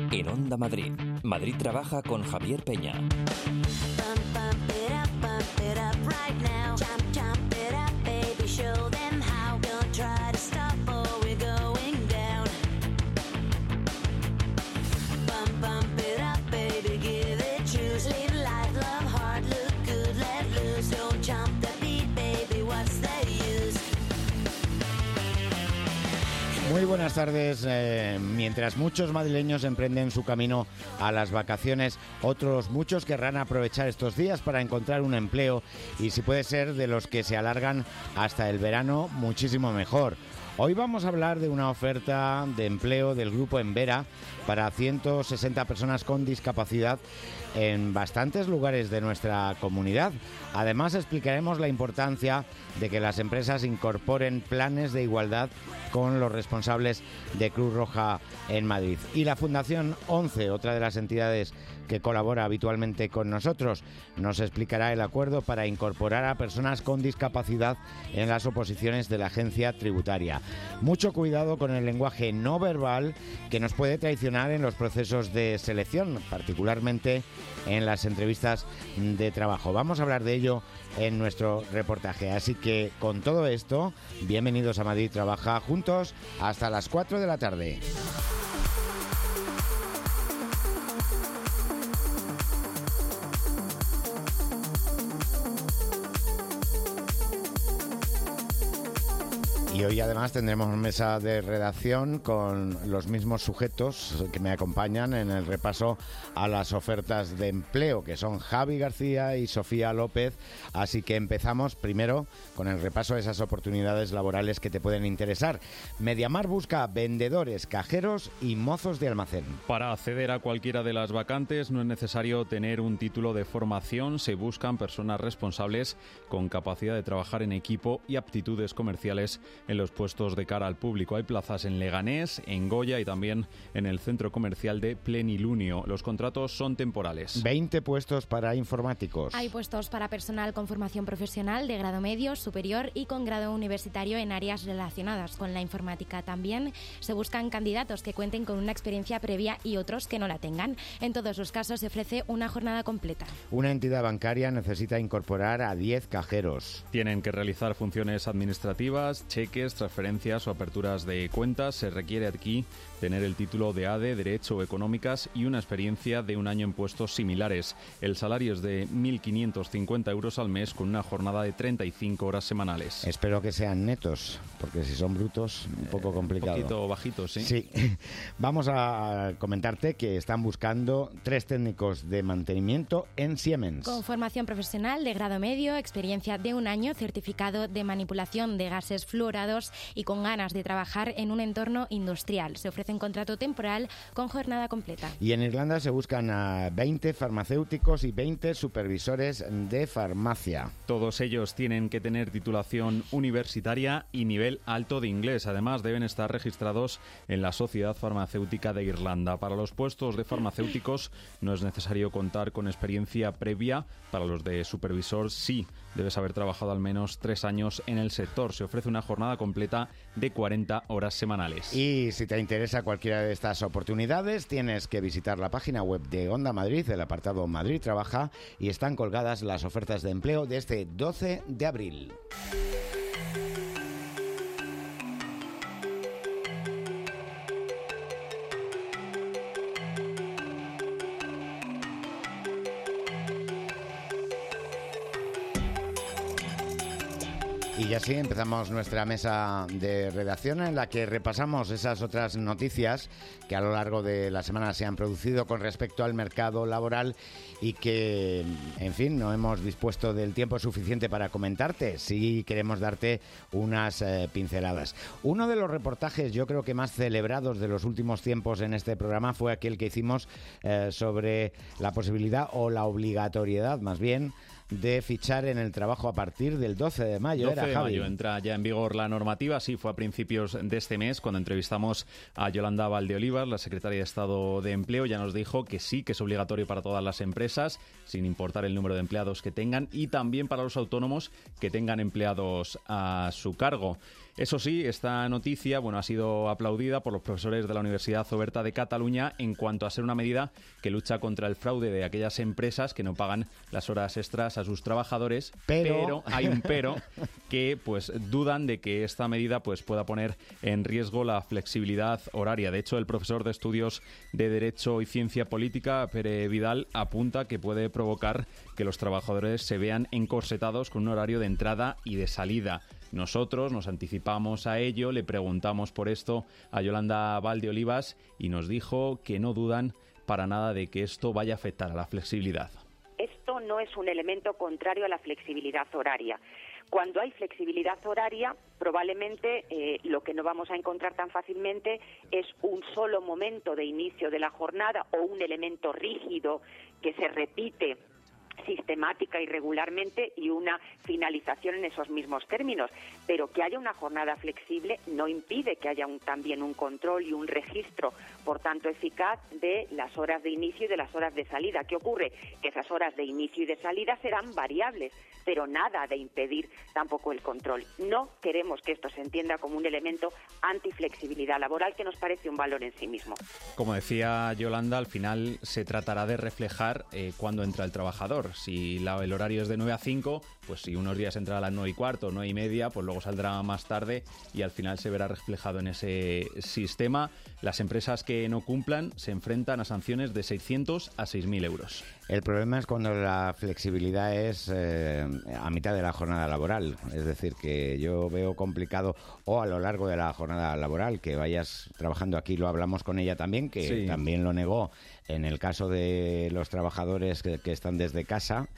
En Onda Madrid. Madrid trabaja con Javier Peña. Muy buenas tardes. Mientras muchos madrileños emprenden su camino a las vacaciones, otros muchos querrán aprovechar estos días para encontrar un empleo y, si puede ser, de los que se alargan hasta el verano, muchísimo mejor. Hoy vamos a hablar de una oferta de empleo del Grupo Embera para 160 personas con discapacidad en bastantes lugares de nuestra comunidad. Además, explicaremos la importancia de que las empresas incorporen planes de igualdad con los responsables de Cruz Roja en Madrid. Y la Fundación 11, otra de las entidades que colabora habitualmente con nosotros, nos explicará el acuerdo para incorporar a personas con discapacidad en las oposiciones de la agencia tributaria. Mucho cuidado con el lenguaje no verbal, que nos puede traicionar en los procesos de selección, particularmente en las entrevistas de trabajo. Vamos a hablar de ello en nuestro reportaje. Así que, con todo esto, bienvenidos a Madrid Trabaja, juntos hasta las 4 de la tarde. Y hoy además tendremos mesa de redacción con los mismos sujetos que me acompañan en el repaso a las ofertas de empleo, que son Javi García y Sofía López. Así que empezamos primero con el repaso de esas oportunidades laborales que te pueden interesar. Mediamar busca vendedores, cajeros y mozos de almacén. Para acceder a cualquiera de las vacantes no es necesario tener un título de formación. Se buscan personas responsables con capacidad de trabajar en equipo y aptitudes comerciales en los puestos de cara al público. Hay plazas en Leganés, en Goya y también en el centro comercial de Plenilunio. Los contratos son temporales. 20 puestos para informáticos. Hay puestos para personal con formación profesional de grado medio, superior y con grado universitario en áreas relacionadas con la informática. También se buscan candidatos que cuenten con una experiencia previa y otros que no la tengan. En todos los casos se ofrece una jornada completa. Una entidad bancaria necesita incorporar a 10 cajeros. Tienen que realizar funciones administrativas, cheques, transferencias o aperturas de cuentas. Se requiere aquí tener el título de ADE, Derecho o Económicas y una experiencia de un año en puestos similares. El salario es de 1.550 euros al mes con una jornada de 35 horas semanales. Espero que sean netos, porque si son brutos, un poco complicado. Un poquito bajitos, ¿sí? Sí. Vamos a comentarte que están buscando 3 técnicos de mantenimiento en Siemens. Con formación profesional de grado medio, experiencia de un año, certificado de manipulación de gases fluorados y con ganas de trabajar en un entorno industrial. Se ofrece un contrato temporal con jornada completa. Y en Irlanda se buscan a 20 farmacéuticos y 20 supervisores de farmacia. Todos ellos tienen que tener titulación universitaria y nivel alto de inglés. Además, deben estar registrados en la Sociedad Farmacéutica de Irlanda. Para los puestos de farmacéuticos no es necesario contar con experiencia previa. Para los de supervisor sí, debes haber trabajado al menos 3 años en el sector. Se ofrece una jornada completa de 40 horas semanales. Y si te interesa cualquiera de estas oportunidades, tienes que visitar la página web de Onda Madrid, el apartado Madrid Trabaja, y están colgadas las ofertas de empleo de este 12 de abril. Y así empezamos nuestra mesa de redacción en la que repasamos esas otras noticias que a lo largo de la semana se han producido con respecto al mercado laboral y que, en fin, no hemos dispuesto del tiempo suficiente para comentarte. Sí queremos darte unas pinceladas. Uno de los reportajes, yo creo que más celebrados de los últimos tiempos en este programa fue aquel que hicimos sobre la posibilidad o la obligatoriedad, más bien, de fichar en el trabajo a partir del 12 de mayo. 12 de mayo entra ya en vigor la normativa. Sí, fue a principios de este mes cuando entrevistamos a Yolanda Valdeolivas, la secretaria de Estado de Empleo. Ya nos dijo que sí, que es obligatorio para todas las empresas, sin importar el número de empleados que tengan, y también para los autónomos que tengan empleados a su cargo. Eso sí, esta noticia ha sido aplaudida por los profesores de la Universidad Oberta de Cataluña en cuanto a ser una medida que lucha contra el fraude de aquellas empresas que no pagan las horas extras a sus trabajadores, pero hay un pero que pues dudan de que esta medida pues pueda poner en riesgo la flexibilidad horaria. De hecho, el profesor de Estudios de Derecho y Ciencia Política, Pere Vidal, apunta que puede provocar que los trabajadores se vean encorsetados con un horario de entrada y de salida. Nosotros nos anticipamos a ello, le preguntamos por esto a Yolanda Valdeolivas y nos dijo que no dudan para nada de que esto vaya a afectar a la flexibilidad. Esto no es un elemento contrario a la flexibilidad horaria. Cuando hay flexibilidad horaria, probablemente lo que no vamos a encontrar tan fácilmente es un solo momento de inicio de la jornada o un elemento rígido que se repite sistemática y regularmente y una finalización en esos mismos términos, pero que haya una jornada flexible no impide que haya también un control y un registro, por tanto, eficaz de las horas de inicio y de las horas de salida. ¿Qué ocurre? Que esas horas de inicio y de salida serán variables, pero nada de impedir tampoco el control. No queremos que esto se entienda como un elemento antiflexibilidad laboral, que nos parece un valor en sí mismo. Como decía Yolanda, al final se tratará de reflejar cuándo entra el trabajador. Si el horario es de 9 a 5, pues si unos días entra a las 9 y cuarto, 9 y media, pues luego saldrá más tarde y al final se verá reflejado en ese sistema. Las empresas que no cumplan se enfrentan a sanciones de 600 a 6.000 euros. El problema es cuando la flexibilidad es a mitad de la jornada laboral. Es decir, que yo veo complicado, o a lo largo de la jornada laboral, que vayas trabajando. Aquí lo hablamos con ella también, que sí, también lo negó en el caso de los trabajadores que están desde casa,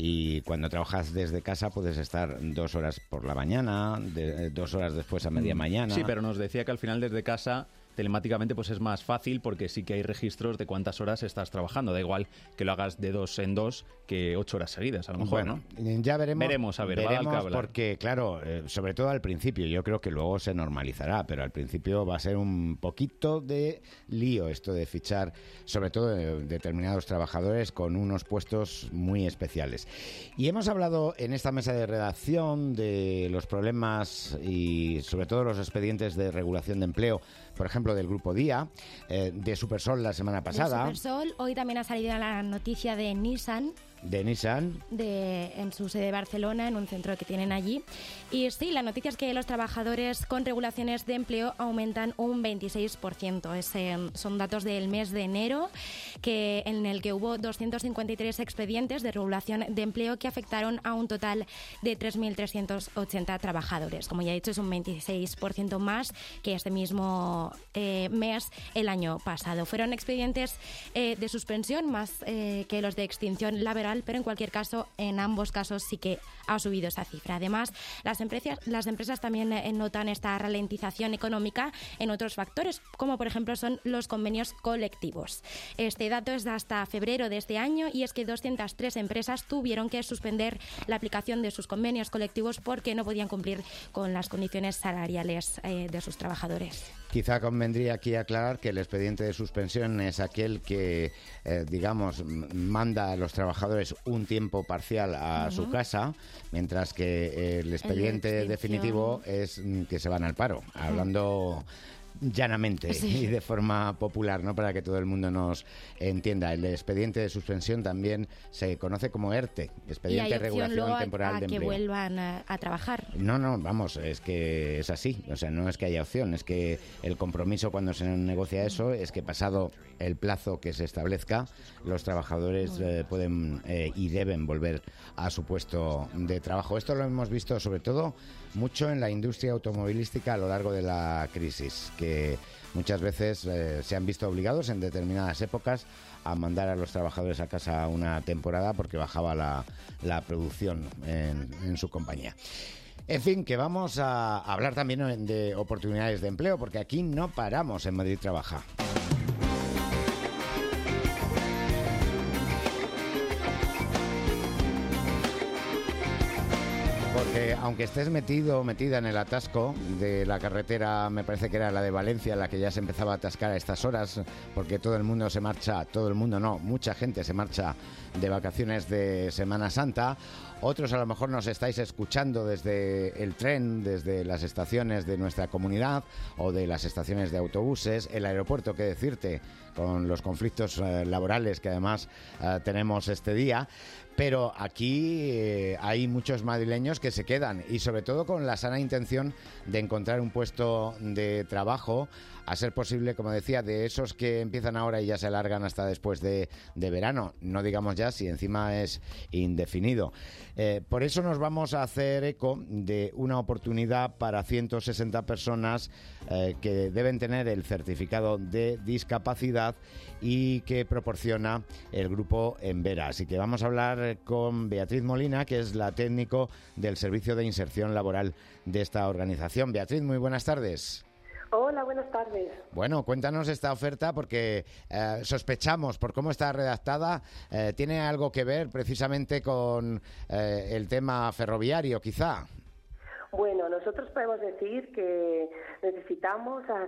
y cuando trabajas desde casa puedes estar 2 horas por la mañana, 2 horas después a media mañana. Sí, pero nos decía que al final desde casa telemáticamente pues es más fácil porque sí que hay registros de cuántas horas estás trabajando. Da igual que lo hagas de 2 en 2 que 8 horas seguidas, a lo mejor. Bueno, ya veremos a ver, veremos porque, claro, sobre todo al principio, yo creo que luego se normalizará, pero al principio va a ser un poquito de lío esto de fichar, sobre todo de determinados trabajadores con unos puestos muy especiales. Y hemos hablado en esta mesa de redacción de los problemas y sobre todo los expedientes de regulación de empleo, por ejemplo, del Grupo Día, de Supersol la semana pasada. De Supersol, hoy también ha salido la noticia de Nissan. En su sede de Barcelona, en un centro que tienen allí. Y sí, la noticia es que los trabajadores con regulaciones de empleo aumentan un 26%. Son datos del mes de enero, en el que hubo 253 expedientes de regulación de empleo que afectaron a un total de 3.380 trabajadores. Como ya he dicho, es un 26% más que este mismo mes el año pasado. Fueron expedientes de suspensión más que los de extinción laboral, pero en cualquier caso, en ambos casos sí que ha subido esa cifra. Además, las empresas también notan esta ralentización económica en otros factores, como por ejemplo son los convenios colectivos. Este dato es de hasta febrero de este año y es que 203 empresas tuvieron que suspender la aplicación de sus convenios colectivos porque no podían cumplir con las condiciones salariales de sus trabajadores. Quizá convendría aquí aclarar que el expediente de suspensión es aquel que, manda a los trabajadores un tiempo parcial a su casa, mientras que el expediente definitivo es que se van al paro, hablando llanamente y de forma popular, ¿no? Para que todo el mundo nos entienda. El expediente de suspensión también se conoce como ERTE, expediente de regulación temporal de empleo. Que vuelvan a trabajar. No, vamos, es que es así. O sea, no es que haya opción, es que el compromiso cuando se negocia eso es que pasado el plazo que se establezca, los trabajadores pueden y deben volver a su puesto de trabajo. Esto lo hemos visto sobre todo mucho en la industria automovilística a lo largo de la crisis, que muchas veces se han visto obligados en determinadas épocas a mandar a los trabajadores a casa una temporada porque bajaba la producción en su compañía. En fin, que vamos a hablar también de oportunidades de empleo, porque aquí no paramos en Madrid Trabaja. Aunque estés metida en el atasco de la carretera, me parece que era la de Valencia, la que ya se empezaba a atascar a estas horas, porque todo el mundo se marcha, todo el mundo no, mucha gente se marcha de vacaciones de Semana Santa. Otros a lo mejor nos estáis escuchando desde el tren, desde las estaciones de nuestra comunidad o de las estaciones de autobuses, el aeropuerto, qué decirte, con los conflictos laborales que además tenemos este día. Pero aquí hay muchos madrileños que se quedan y sobre todo con la sana intención de encontrar un puesto de trabajo, a ser posible, como decía, de esos que empiezan ahora y ya se alargan hasta después de verano, no digamos ya si encima es indefinido. Por eso nos vamos a hacer eco de una oportunidad para 160 personas que deben tener el certificado de discapacidad y que proporciona el grupo Envera. Así que vamos a hablar con Beatriz Molina, que es la técnico del Servicio de Inserción Laboral de esta organización. Beatriz, muy buenas tardes. Hola, buenas tardes. Bueno, cuéntanos esta oferta porque sospechamos por cómo está redactada, tiene algo que ver precisamente con el tema ferroviario, quizá. Bueno, nosotros podemos decir que necesitamos a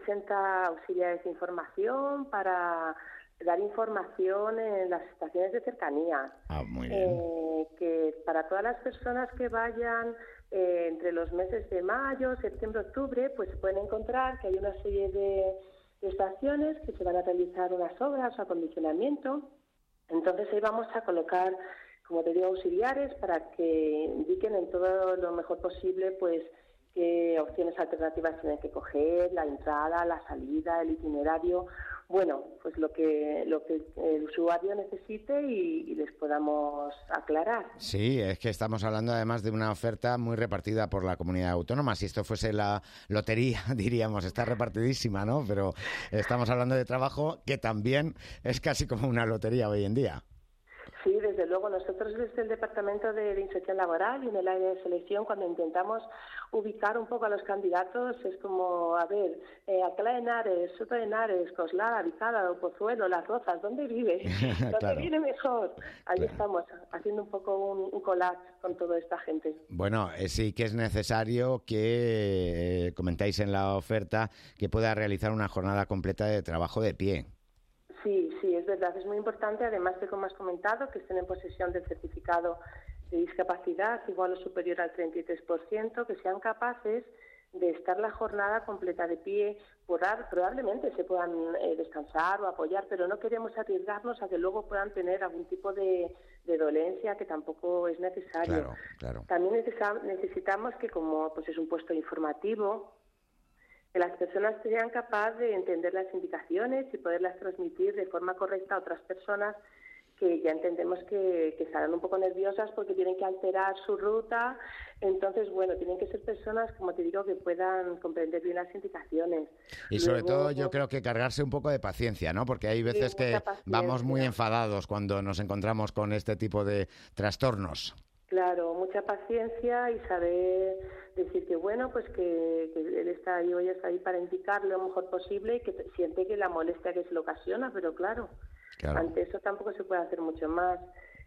160 auxiliares de información para dar información en las estaciones de cercanía. Muy bien. Que para todas las personas que vayan entre los meses de mayo, septiembre, octubre, pues pueden encontrar que hay una serie de estaciones que se van a realizar unas obras o acondicionamiento. Entonces ahí vamos a colocar, como te digo, auxiliares para que indiquen en todo lo mejor posible pues qué opciones alternativas tienen que coger, la entrada, la salida, el itinerario. Bueno, pues lo que el usuario necesite y les podamos aclarar. Sí, es que estamos hablando además de una oferta muy repartida por la comunidad autónoma. Si esto fuese la lotería, diríamos, está repartidísima, ¿no? Pero estamos hablando de trabajo que también es casi como una lotería hoy en día. Sí, desde luego. Nosotros desde el Departamento de Inserción Laboral y en el área de selección, cuando intentamos ubicar un poco a los candidatos, es como, a ver, Alcalá de Henares, Soto de Henares, Coslada, Vicada, Pozuelo, Las Rozas, ¿dónde vive? ¿Dónde Claro. viene mejor? Ahí Claro. estamos, haciendo un poco un collage con toda esta gente. Bueno, sí que es necesario que comentáis en la oferta que pueda realizar una jornada completa de trabajo de pie. Sí, es verdad, es muy importante, además de, como has comentado, que estén en posesión del certificado de discapacidad igual o superior al 33%, que sean capaces de estar la jornada completa de pie. Probablemente se puedan descansar o apoyar, pero no queremos arriesgarnos a que luego puedan tener algún tipo de dolencia, que tampoco es necesario. Claro. También necesitamos que, como pues es un puesto informativo, que las personas sean capaces de entender las indicaciones y poderlas transmitir de forma correcta a otras personas que ya entendemos que estarán un poco nerviosas porque tienen que alterar su ruta. Entonces, bueno, tienen que ser personas, como te digo, que puedan comprender bien las indicaciones. Y sobre Luego, todo yo creo que cargarse un poco de paciencia, ¿no? Porque hay veces sí, que mucha paciencia. vamos muy enfadados cuando nos encontramos con este tipo de trastornos. Claro, mucha paciencia y saber decir que, bueno, pues que él está ahí o ella está ahí para indicar lo mejor posible y que siente que la molestia que se le ocasiona, pero claro. Ante eso tampoco se puede hacer mucho más.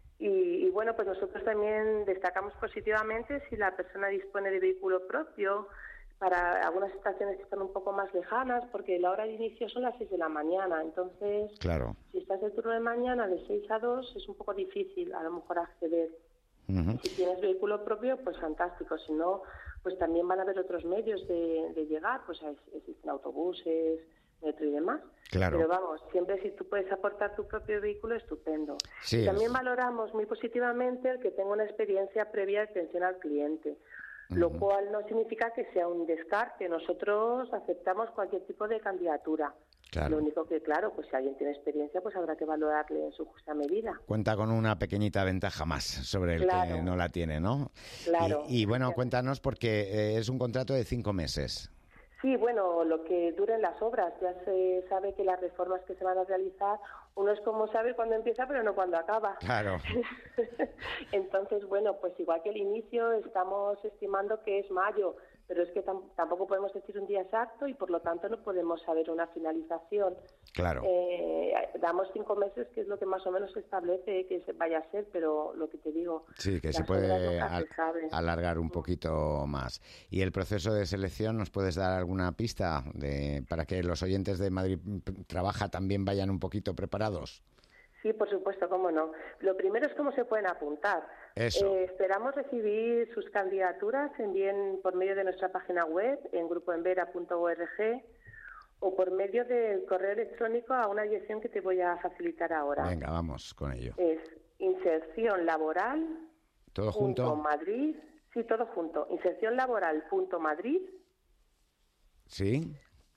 Y bueno, pues nosotros también destacamos positivamente si la persona dispone de vehículo propio para algunas estaciones que están un poco más lejanas, porque la hora de inicio son las 6 de la mañana. Entonces, si estás de turno de mañana de 6 a 2, es un poco difícil a lo mejor acceder. Uh-huh. Si tienes vehículo propio, pues fantástico. Si no, pues también van a haber otros medios de llegar, pues existen autobuses, metro y demás. Claro. Pero vamos, siempre si tú puedes aportar tu propio vehículo, estupendo. Sí, también valoramos muy positivamente el que tenga una experiencia previa de atención al cliente, lo cual no significa que sea un descarte. Nosotros aceptamos cualquier tipo de candidatura. Claro. Lo único que, claro, pues si alguien tiene experiencia, pues habrá que valorarle en su justa medida. Cuenta con una pequeñita ventaja más sobre el que no la tiene, ¿no? Claro. Y bueno, cuéntanos porque es un contrato de 5 meses. Sí, bueno, lo que duren las obras. Ya se sabe que las reformas que se van a realizar, uno es como sabe cuándo empieza, pero no cuándo acaba. Claro. Entonces, bueno, pues igual que el inicio, estamos estimando que es mayo, pero es que tampoco podemos decir un día exacto y por lo tanto no podemos saber una finalización. Claro. Damos 5 meses, que es lo que más o menos se establece que se vaya a ser, pero lo que te digo... Sí, que se puede alargar un poquito más. ¿Y el proceso de selección, nos puedes dar alguna pista para que los oyentes de Madrid Trabaja también vayan un poquito preparados? Sí, por supuesto, cómo no. Lo primero es cómo se pueden apuntar. Eso. Esperamos recibir sus candidaturas, envíen por medio de nuestra página web en grupoenvera.org o por medio del correo electrónico a una dirección que te voy a facilitar ahora. Venga, vamos con ello. Es insercionlaboral. ¿Todo junto? Madrid. Sí, todo junto. Insercionlaboral.madrid. Sí.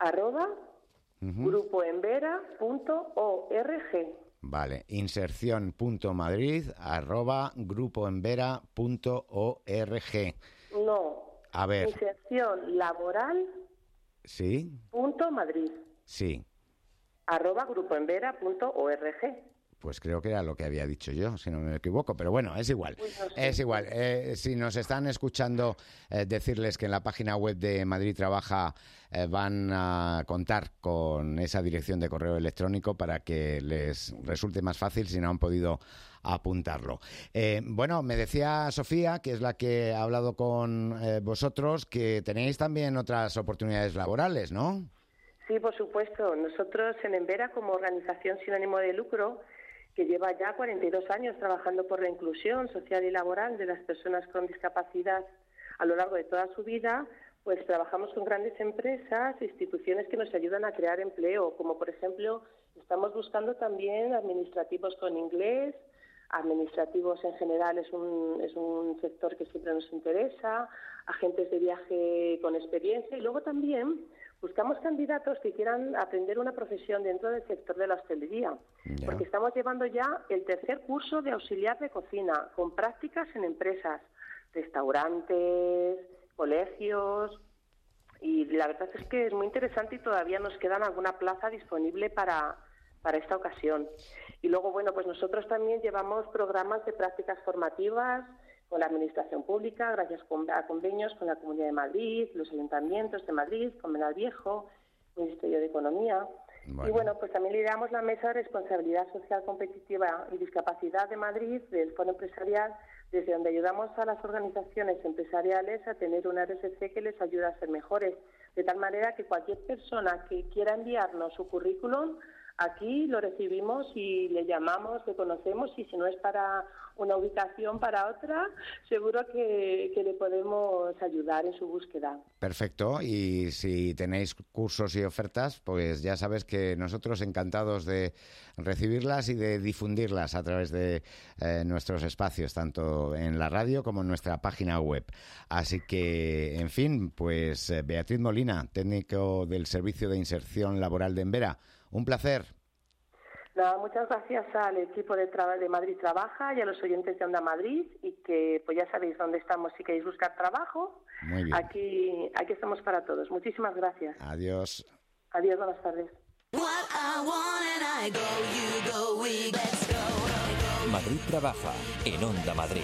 @grupoenvera.org. Vale, inserción.madrid@grupoenvera.org. No. A ver. Inserción laboral. Sí. .madrid. Sí. @grupoenvera.org. Pues creo que era lo que había dicho yo, si no me equivoco. Pero bueno, es igual. Es igual. Si nos están escuchando, decirles que en la página web de Madrid Trabaja van a contar con esa dirección de correo electrónico para que les resulte más fácil si no han podido apuntarlo. Bueno, me decía Sofía, que es la que ha hablado con vosotros, que tenéis también otras oportunidades laborales, ¿no? Sí, por supuesto. Nosotros en Envera, como organización sin ánimo de lucro, que lleva ya 42 años trabajando por la inclusión social y laboral de las personas con discapacidad a lo largo de toda su vida, pues trabajamos con grandes empresas e instituciones que nos ayudan a crear empleo, como por ejemplo estamos buscando también administrativos con inglés, administrativos en general es un sector que siempre nos interesa, agentes de viaje con experiencia y luego también buscamos candidatos que quieran aprender una profesión dentro del sector de la hostelería, porque estamos llevando ya el 3er curso de auxiliar de cocina, con prácticas en empresas, restaurantes, colegios, y la verdad es que es muy interesante y todavía nos quedan alguna plaza disponible para esta ocasión. Y luego, bueno, pues nosotros también llevamos programas de prácticas formativas con la Administración Pública, gracias a convenios con la Comunidad de Madrid, los ayuntamientos de Madrid, con Benalviejo, Ministerio de Economía. Bueno. Y bueno, pues también lideramos la Mesa de Responsabilidad Social Competitiva y Discapacidad de Madrid, del Foro Empresarial, desde donde ayudamos a las organizaciones empresariales a tener una RSC que les ayuda a ser mejores, de tal manera que cualquier persona que quiera enviarnos su currículum, aquí lo recibimos y le llamamos, le conocemos, y si no es para una ubicación, para otra, seguro que le podemos ayudar en su búsqueda. Perfecto, y si tenéis cursos y ofertas, pues ya sabes que nosotros encantados de recibirlas y de difundirlas a través de nuestros espacios, tanto en la radio como en nuestra página web. Así que, en fin, pues Beatriz Molina, técnico del Servicio de Inserción Laboral de Envera, un placer. Nada, muchas gracias al equipo de Madrid Trabaja y a los oyentes de Onda Madrid, y que pues ya sabéis dónde estamos si queréis buscar trabajo. Muy bien. Aquí estamos para todos. Muchísimas gracias. Adiós. Adiós, buenas tardes. Madrid Trabaja en Onda Madrid.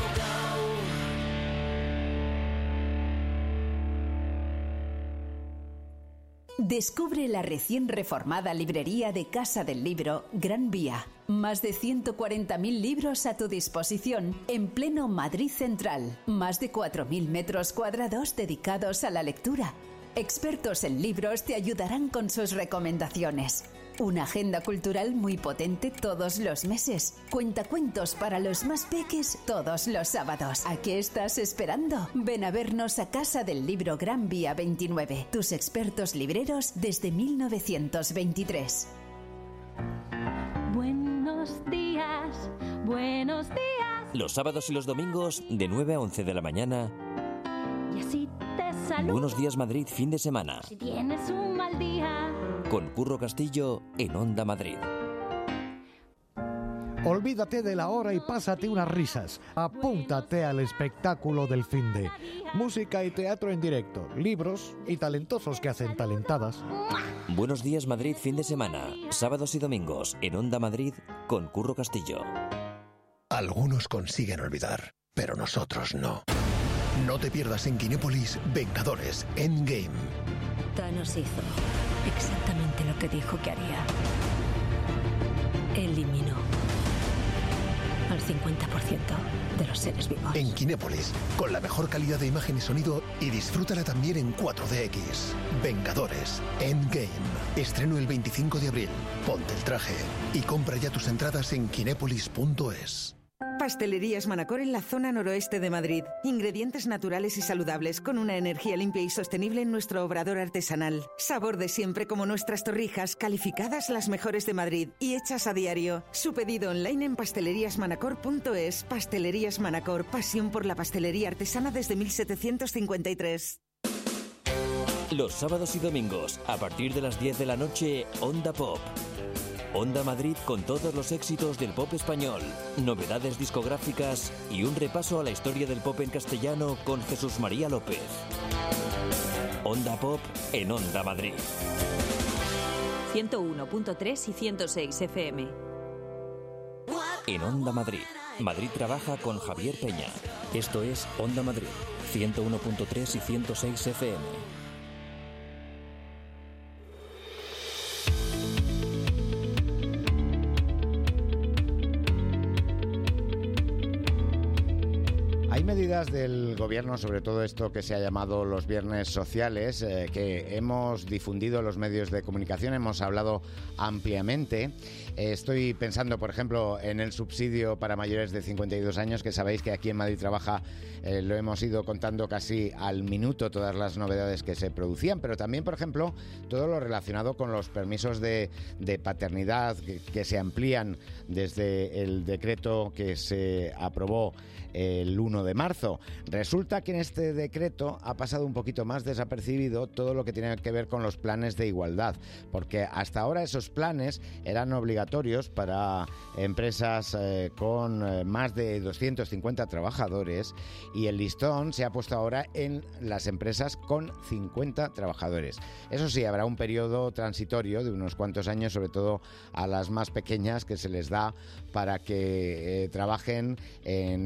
Descubre la recién reformada librería de Casa del Libro Gran Vía. Más de 140.000 libros a tu disposición en pleno Madrid Central. Más de 4.000 metros cuadrados dedicados a la lectura. Expertos en libros te ayudarán con sus recomendaciones. Una agenda cultural muy potente todos los meses. Cuentacuentos para los más peques todos los sábados. ¿A qué estás esperando? Ven a vernos a Casa del Libro Gran Vía 29. Tus expertos libreros desde 1923. Buenos días, buenos días. Los sábados y los domingos de 9 a 11 de la mañana. Y así te saludo. Buenos días Madrid, fin de semana. Si tienes un mal día. Con Curro Castillo en Onda Madrid. Olvídate de la hora y pásate unas risas. Apúntate al espectáculo del finde. Música y teatro en directo, libros y talentosos que hacen talentadas. Buenos días Madrid, fin de semana. Sábados y domingos en Onda Madrid con Curro Castillo. Algunos consiguen olvidar, pero nosotros no. No te pierdas en Kinépolis Vengadores Endgame. Thanos hizo exactamente lo que dijo que haría. Eliminó al 50% de los seres vivos. En Kinépolis, con la mejor calidad de imagen y sonido, y disfrútala también en 4DX. Vengadores Endgame. Estreno el 25 de abril. Ponte el traje y compra ya tus entradas en kinépolis.es. Pastelerías Manacor en la zona noroeste de Madrid. Ingredientes naturales y saludables con una energía limpia y sostenible en nuestro obrador artesanal. Sabor de siempre como nuestras torrijas, calificadas las mejores de Madrid y hechas a diario. Su pedido online en pasteleriasmanacor.es. Pastelerías Manacor, pasión por la pastelería artesana desde 1753. Los sábados y domingos, a partir de las 10 de la noche, Onda Pop. Onda Madrid con todos los éxitos del pop español, novedades discográficas y un repaso a la historia del pop en castellano con Jesús María López. Onda Pop en Onda Madrid. 101.3 y 106 FM. En Onda Madrid, Madrid trabaja con Javier Peña. Esto es Onda Madrid, 101.3 y 106 FM. Hay medidas del Gobierno, sobre todo esto que se ha llamado los viernes sociales, que hemos difundido en los medios de comunicación, hemos hablado ampliamente. Estoy pensando, por ejemplo, en el subsidio para mayores de 52 años, que sabéis que aquí en Madrid Trabaja lo hemos ido contando casi al minuto todas las novedades que se producían, pero también, por ejemplo, todo lo relacionado con los permisos de paternidad que se amplían desde el decreto que se aprobó el 1 de marzo. Resulta que en este decreto ha pasado un poquito más desapercibido todo lo que tiene que ver con los planes de igualdad, porque hasta ahora esos planes eran obligatorios para empresas con más de 250 trabajadores, y el listón se ha puesto ahora en las empresas con 50 trabajadores. Eso sí, habrá un periodo transitorio de unos cuantos años, sobre todo a las más pequeñas, que se les da para que trabajen en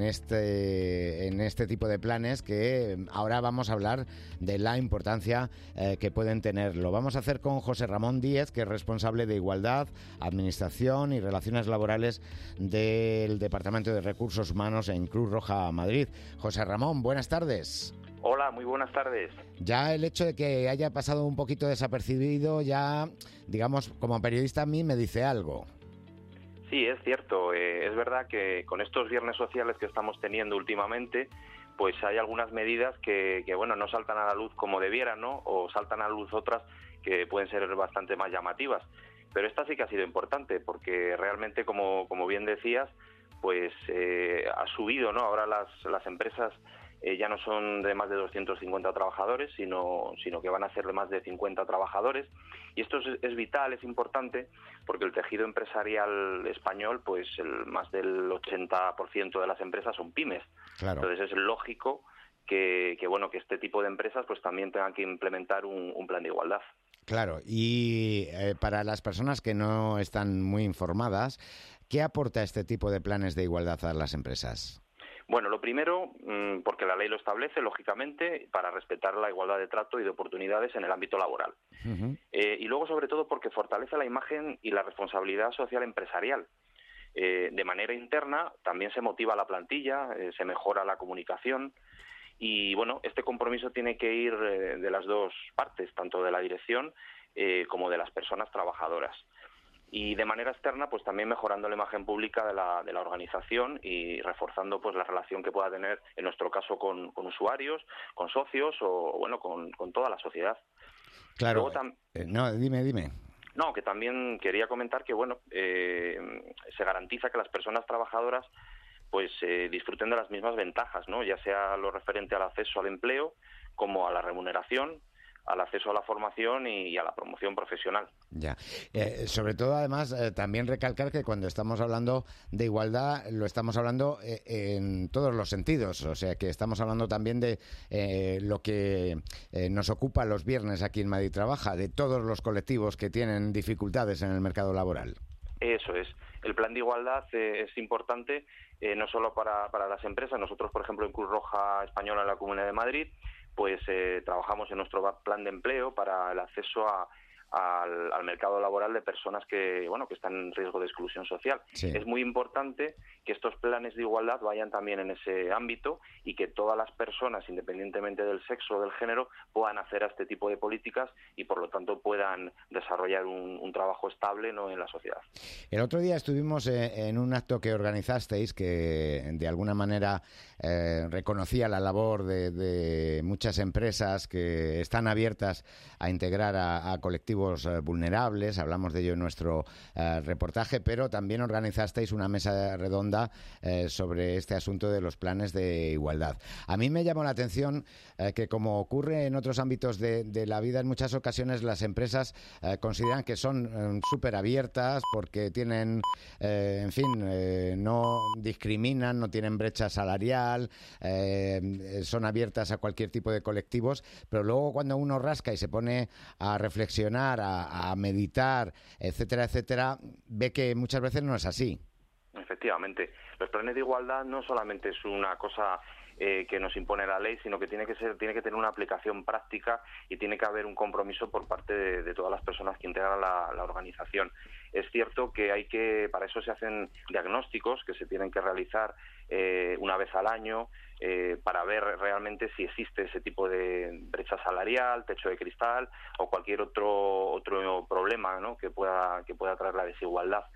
este tipo de planes, que ahora vamos a hablar de la importancia que pueden tener. Lo vamos a hacer con José Ramón Díez, que es responsable de Igualdad, Administración y Relaciones Laborales del Departamento de Recursos Humanos en Cruz Roja Madrid. José Ramón, buenas tardes. Hola, muy buenas tardes. Ya el hecho de que haya pasado un poquito desapercibido, ya, digamos, como periodista a mí me dice algo. Sí, es cierto. Es verdad que con estos viernes sociales que estamos teniendo últimamente, pues hay algunas medidas que bueno, no saltan a la luz como debieran, ¿no? O saltan a la luz otras que pueden ser bastante más llamativas. Pero esta sí que ha sido importante, porque realmente, como bien decías, pues ha subido, ¿no? Ahora las empresas ya no son de más de 250 trabajadores, sino que van a ser de más de 50 trabajadores. Y esto es vital, es importante, porque el tejido empresarial español, pues más del 80% de las empresas son pymes. Claro. Entonces es lógico que este tipo de empresas pues también tengan que implementar un plan de igualdad. Claro, y para las personas que no están muy informadas, ¿qué aporta este tipo de planes de igualdad a las empresas? Bueno, lo primero, porque la ley lo establece, lógicamente, para respetar la igualdad de trato y de oportunidades en el ámbito laboral. Uh-huh. Y luego, sobre todo, porque fortalece la imagen y la responsabilidad social empresarial. De manera interna, también se motiva la plantilla, se mejora la comunicación. Y, bueno, este compromiso tiene que ir de las dos partes, tanto de la dirección como de las personas trabajadoras. Y de manera externa, pues también mejorando la imagen pública de la organización y reforzando pues la relación que pueda tener, en nuestro caso, con usuarios, con socios o, bueno, con toda la sociedad. Claro. No, dime. No, que también quería comentar que, bueno, se garantiza que las personas trabajadoras pues disfruten de las mismas ventajas, ¿no? Ya sea lo referente al acceso al empleo como a la remuneración, al acceso a la formación y a la promoción profesional. Ya. Sobre todo, además, también recalcar que cuando estamos hablando de igualdad, lo estamos hablando en todos los sentidos. O sea, que estamos hablando también de lo que nos ocupa los viernes aquí en Madrid Trabaja, de todos los colectivos que tienen dificultades en el mercado laboral. Eso es. El plan de igualdad es importante no solo para las empresas. Nosotros, por ejemplo, en Cruz Roja Española en la Comunidad de Madrid, pues trabajamos en nuestro plan de empleo para el acceso al mercado laboral de personas que están en riesgo de exclusión social. Sí. Es muy importante que estos planes de igualdad vayan también en ese ámbito y que todas las personas, independientemente del sexo o del género, puedan hacer a este tipo de políticas y, por lo tanto, puedan desarrollar un trabajo estable, ¿no?, en la sociedad. El otro día estuvimos en un acto que organizasteis que, de alguna manera, reconocía la labor de muchas empresas que están abiertas a integrar a colectivos vulnerables. Hablamos de ello en nuestro reportaje, pero también organizasteis una mesa redonda sobre este asunto de los planes de igualdad. A mí me llamó la atención que, como ocurre en otros ámbitos de la vida, en muchas ocasiones las empresas consideran que son súper abiertas porque tienen, no discriminan, no tienen brecha salarial, son abiertas a cualquier tipo de colectivos, pero luego cuando uno rasca y se pone a reflexionar, a meditar, etcétera, ve que muchas veces no es así. Efectivamente. Los planes de igualdad no solamente es una cosa que nos impone la ley, sino que tiene que tener una aplicación práctica y tiene que haber un compromiso por parte de todas las personas que integran la organización. Es cierto que para eso se hacen diagnósticos que se tienen que realizar una vez al año para ver realmente si existe ese tipo de brecha salarial, techo de cristal o cualquier otro problema, ¿no?, que pueda traer la desigualdad.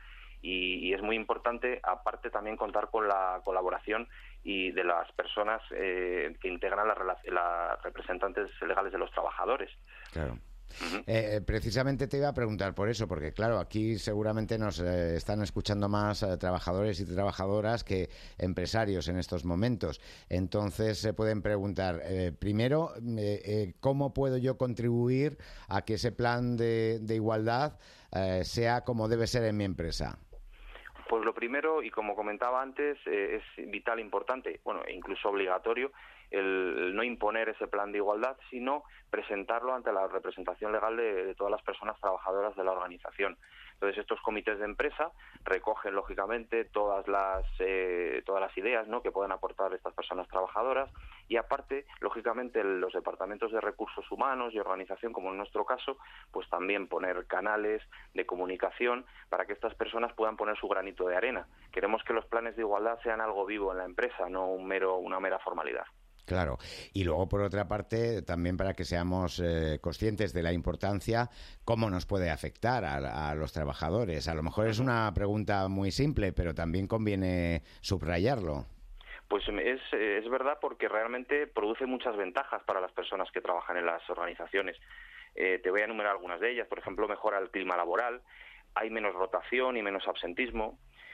Y es muy importante, aparte, también contar con la colaboración y de las personas que integran las representantes legales de los trabajadores. Claro. Precisamente te iba a preguntar por eso, porque claro, aquí seguramente nos están escuchando más trabajadores y trabajadoras que empresarios en estos momentos. Entonces se pueden preguntar, primero, ¿cómo puedo yo contribuir a que ese plan de igualdad sea como debe ser en mi empresa? Pues lo primero, y como comentaba antes, es vital, importante, e incluso obligatorio, el no imponer ese plan de igualdad, sino presentarlo ante la representación legal de todas las personas trabajadoras de la organización. Entonces, estos comités de empresa recogen, lógicamente, todas las ideas, ¿no?, que pueden aportar estas personas trabajadoras y, aparte, lógicamente, los departamentos de recursos humanos y organización, como en nuestro caso, pues también poner canales de comunicación para que estas personas puedan poner su granito de arena. Queremos que los planes de igualdad sean algo vivo en la empresa, no una mera formalidad. Claro, y luego por otra parte también para que seamos conscientes de la importancia, cómo nos puede afectar a los trabajadores. A lo mejor es una pregunta muy simple, pero también conviene subrayarlo. Pues es verdad, porque realmente produce muchas ventajas para las personas que trabajan en las organizaciones. Te voy a enumerar algunas de ellas. Por ejemplo, mejora el clima laboral, hay menos rotación y menos absentismo,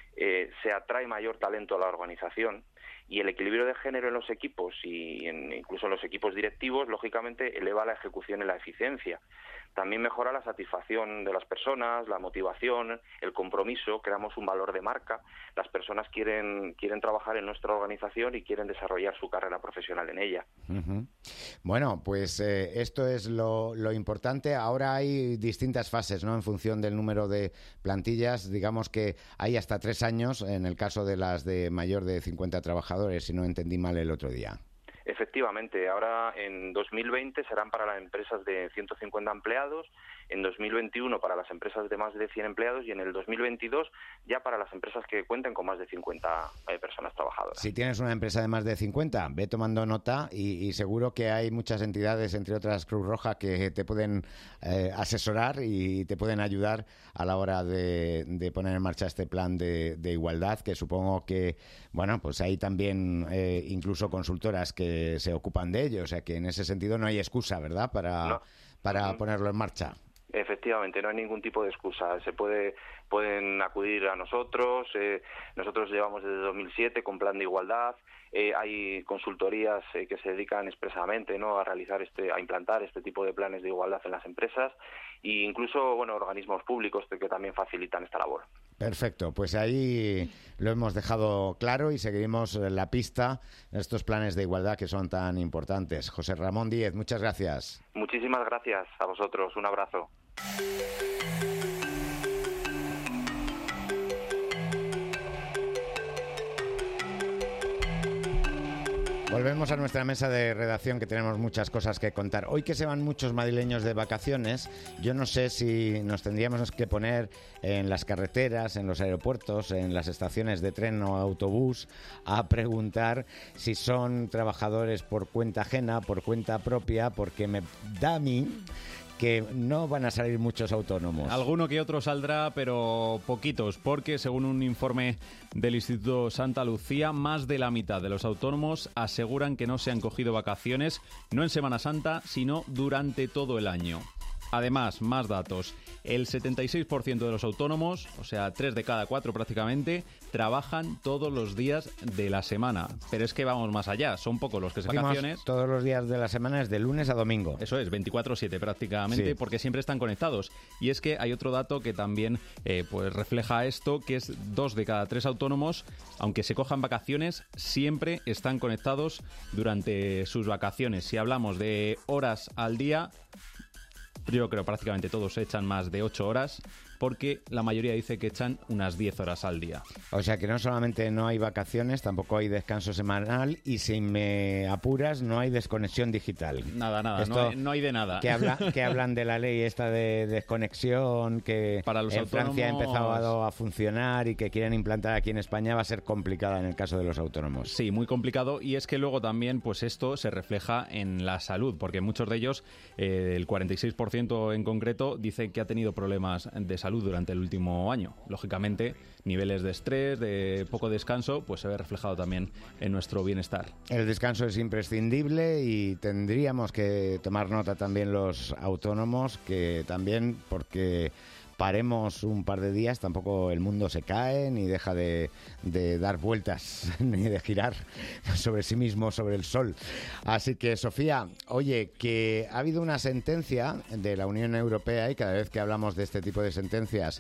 se atrae mayor talento a la organización. Y el equilibrio de género en los equipos y incluso en los equipos directivos, lógicamente, eleva la ejecución y la eficiencia. También mejora la satisfacción de las personas, la motivación, el compromiso, creamos un valor de marca. Las personas quieren trabajar en nuestra organización y quieren desarrollar su carrera profesional en ella. Uh-huh. Bueno, pues esto es lo importante. Ahora hay distintas fases, ¿no?, en función del número de plantillas. Digamos que hay hasta 3 años en el caso de las de mayor de 50 trabajadores, si no entendí mal el otro día. Efectivamente, ahora en 2020 serán para las empresas de 150 empleados, en 2021 para las empresas de más de 100 empleados y en el 2022 ya para las empresas que cuenten con más de 50 personas trabajadoras. Si tienes una empresa de más de 50, ve tomando nota y seguro que hay muchas entidades, entre otras Cruz Roja, que te pueden asesorar y te pueden ayudar a la hora de poner en marcha este plan de igualdad, que supongo que, bueno, pues hay también incluso consultoras que se ocupan de ello, o sea que en ese sentido no hay excusa, ¿verdad?, para ponerlo en marcha. Efectivamente, no hay ningún tipo de excusa. Pueden acudir a nosotros. Nosotros llevamos desde 2007 con plan de igualdad. Hay consultorías que se dedican expresamente, ¿no?, a implantar este tipo de planes de igualdad en las empresas, e incluso organismos públicos que también facilitan esta labor. Perfecto, pues ahí lo hemos dejado claro y seguiremos la pista de estos planes de igualdad que son tan importantes. José Ramón Díez, muchas gracias. Muchísimas gracias a vosotros. Un abrazo. Volvemos a nuestra mesa de redacción, que tenemos muchas cosas que contar. Hoy que se van muchos madrileños de vacaciones, yo no sé si nos tendríamos que poner en las carreteras, en los aeropuertos, en las estaciones de tren o autobús, a preguntar si son trabajadores por cuenta ajena, por cuenta propia, porque me da a mí que no van a salir muchos autónomos. Alguno que otro saldrá, pero poquitos, porque según un informe del Instituto Santa Lucía, más de la mitad de los autónomos aseguran que no se han cogido vacaciones, no en Semana Santa, sino durante todo el año. Además, más datos. El 76% de los autónomos, o sea, 3 de cada 4 prácticamente, trabajan todos los días de la semana. Pero es que vamos más allá, son pocos los que se vacaciones. Todos los días de la semana es de lunes a domingo. Eso es, 24/7 prácticamente, sí, porque siempre están conectados. Y es que hay otro dato que también pues refleja esto, que es 2 de cada 3 autónomos, aunque se cojan vacaciones, siempre están conectados durante sus vacaciones. Si hablamos de horas al día, yo creo prácticamente todos echan más de 8 horas, porque la mayoría dice que echan unas 10 horas al día. O sea que no solamente no hay vacaciones, tampoco hay descanso semanal, y si me apuras, no hay desconexión digital. Nada, esto, no hay de nada. Que hablan de la ley esta de desconexión, que para los en Francia ha empezado a funcionar y que quieren implantar aquí en España, va a ser complicada en el caso de los autónomos. Sí, muy complicado, y es que luego también pues esto se refleja en la salud, porque muchos de ellos, el 46% en concreto, dicen que ha tenido problemas de salud durante el último año. Lógicamente, niveles de estrés, de poco descanso, pues se ve reflejado también en nuestro bienestar. El descanso es imprescindible y tendríamos que tomar nota también los autónomos, que también, porque paremos un par de días, tampoco el mundo se cae, ni deja de dar vueltas, ni de girar sobre sí mismo, sobre el sol. Así que, Sofía, oye, que ha habido una sentencia de la Unión Europea, y cada vez que hablamos de este tipo de sentencias,